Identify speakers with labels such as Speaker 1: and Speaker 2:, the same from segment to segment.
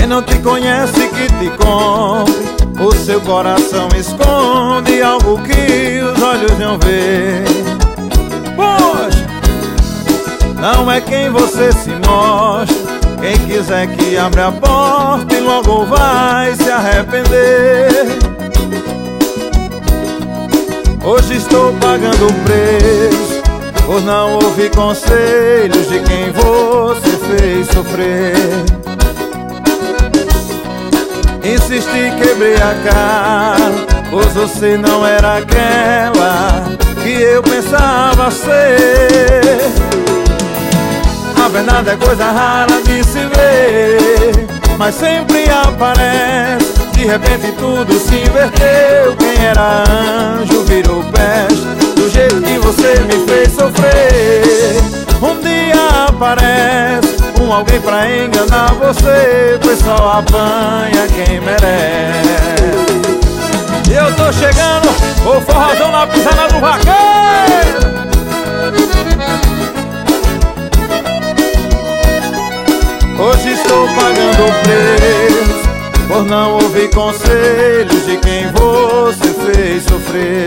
Speaker 1: Quem não te conhece que te compre, o seu coração esconde algo que os olhos não vê. Poxa, não é quem você se mostra. Quem quiser que abra a porta e logo vai se arrepender. Hoje estou pagando o preço por não ouvir conselhos de quem você fez sofrer. Insisti, quebrei a cara, pois você não era aquela que eu pensava ser. A verdade é coisa rara de se ver, mas sempre aparece. De repente tudo se inverteu. Quem era anjo virou peste, do jeito que você me fez sofrer. Um dia aparece alguém pra enganar você, pois só apanha quem merece. E eu tô chegando, o forrozão na pisada do vaqueiro. Hoje estou pagando o preço por não ouvir conselhos de quem você fez sofrer.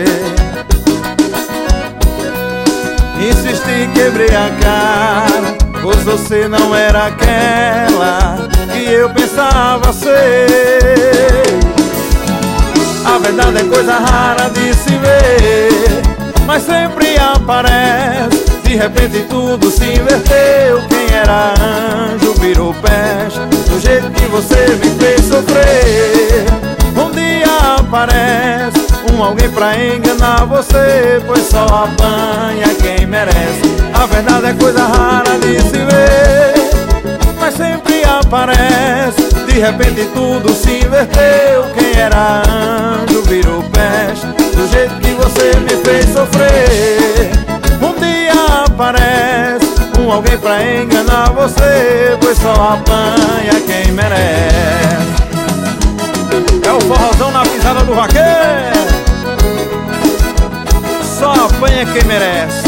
Speaker 1: Insisti, quebrei a cara, pois você não era aquela que eu pensava ser. A verdade é coisa rara de se ver, mas sempre aparece. De repente tudo se inverteu. Quem era anjo virou peste, do jeito que você me fez sofrer. Um dia aparece alguém pra enganar você, pois só apanha quem merece. A verdade é coisa rara de se ver, mas sempre aparece. De repente tudo se inverteu. Quem era anjo virou peste, do jeito que você me fez sofrer. Um dia aparece alguém pra enganar você, pois só apanha quem merece. É o forrozão na pisada do vaqueiro. Só apanha quem merece.